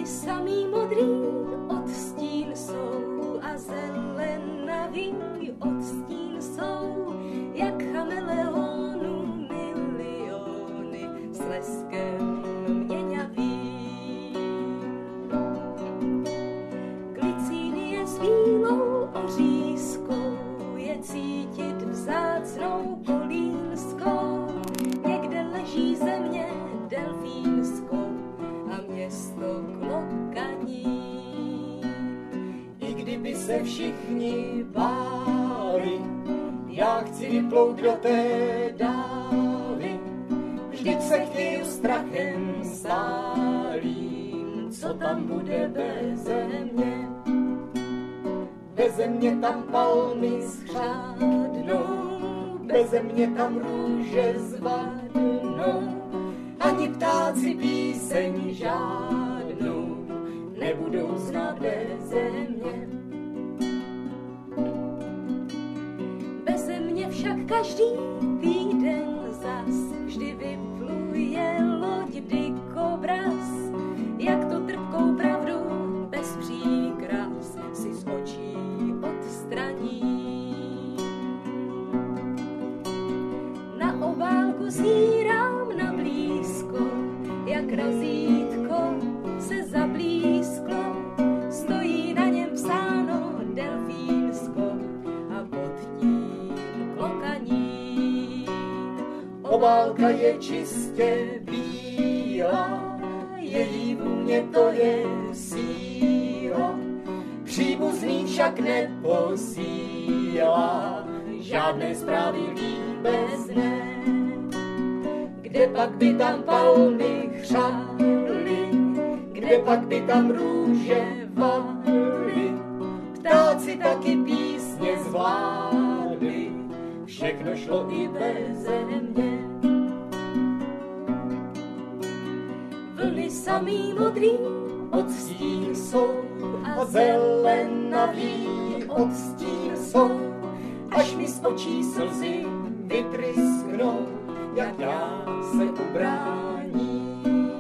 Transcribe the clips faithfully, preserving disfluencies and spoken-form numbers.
samý modrý odstín jsou a zelenavý odstín jsou, jak chameleonů miliony s leskem měňavý. Glicínie s bílou ořízkou je cítit vzácnou kolínskou, někde leží země delfínskou a město klokaní. I kdyby se všichni báli, já chci vyplout do té dávy, vždyť se chvěju strachem stálým, co tam bude beze mě. Beze mě tam palmy schřádnou, beze mě tam růže zvadnou, ani ptáci píseň žádnou nebudou znát beze mě. Beze mě však každý týden zas vždy vypluje loď dikobraz, jak to trpkou pravdu bez příkras si z očí odstraní. Na obálku zírám na blízko, jak razítko se zablízklo, stojí na něm psáno delfínsko a pod tím klokaní. Obálka je čistě bílá, její vůně to je síla, příbuzný však neposílá žádné zprávy líbezné. Kde pak by tam palmy chřály, kde pak by tam růže vadly, ptáci taky písně zvládli, všechno šlo i beze mě. Vlny samý modrý Odstín jsou a zelenavý odstín jsou, až mi z očí slzy vytrysknou, jak já se ubráním.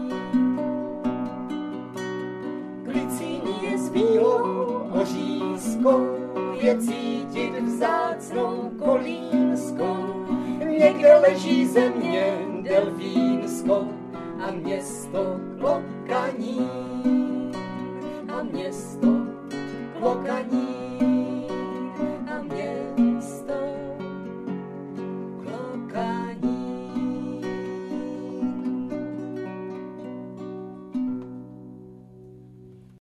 Glicínie s bílou ořízkou je cítit vzácnou kolínskou, někde leží země delfínskou a město klokaní. A město klokaní.